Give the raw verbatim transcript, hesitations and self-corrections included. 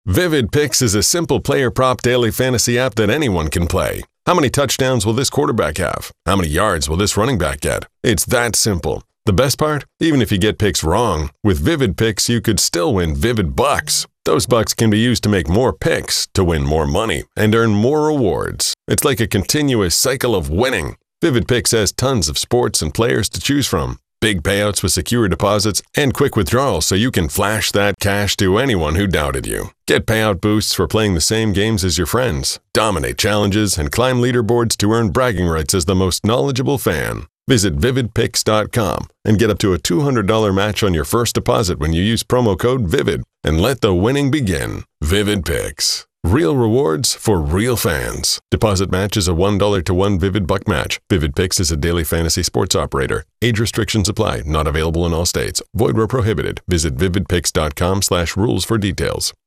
Vivid Picks is a simple player prop daily fantasy app that anyone can play. How many touchdowns will this quarterback have? How many yards will this running back get? It's that simple. The best part? Even if you get picks wrong, with Vivid Picks you could still win Vivid Bucks. Those bucks can be used to make more picks, to win more money, and earn more rewards. It's like a continuous cycle of winning. Vivid Picks has tons of sports and players to choose from. Big payouts with secure deposits and quick withdrawals so you can flash that cash to anyone who doubted you. Get payout boosts for playing the same games as your friends, dominate challenges, and climb leaderboards to earn bragging rights as the most knowledgeable fan. Visit vivid picks dot com and get up to a two hundred dollars match on your first deposit when you use promo code VIVID, and let the winning begin. Vivid Picks. Real rewards for real fans. Deposit match is a one dollar to one Vivid Buck match. Vivid Picks is a daily fantasy sports operator. Age restrictions apply. Not available in all states. Void where prohibited. Visit vivid picks dot com slash rules for details.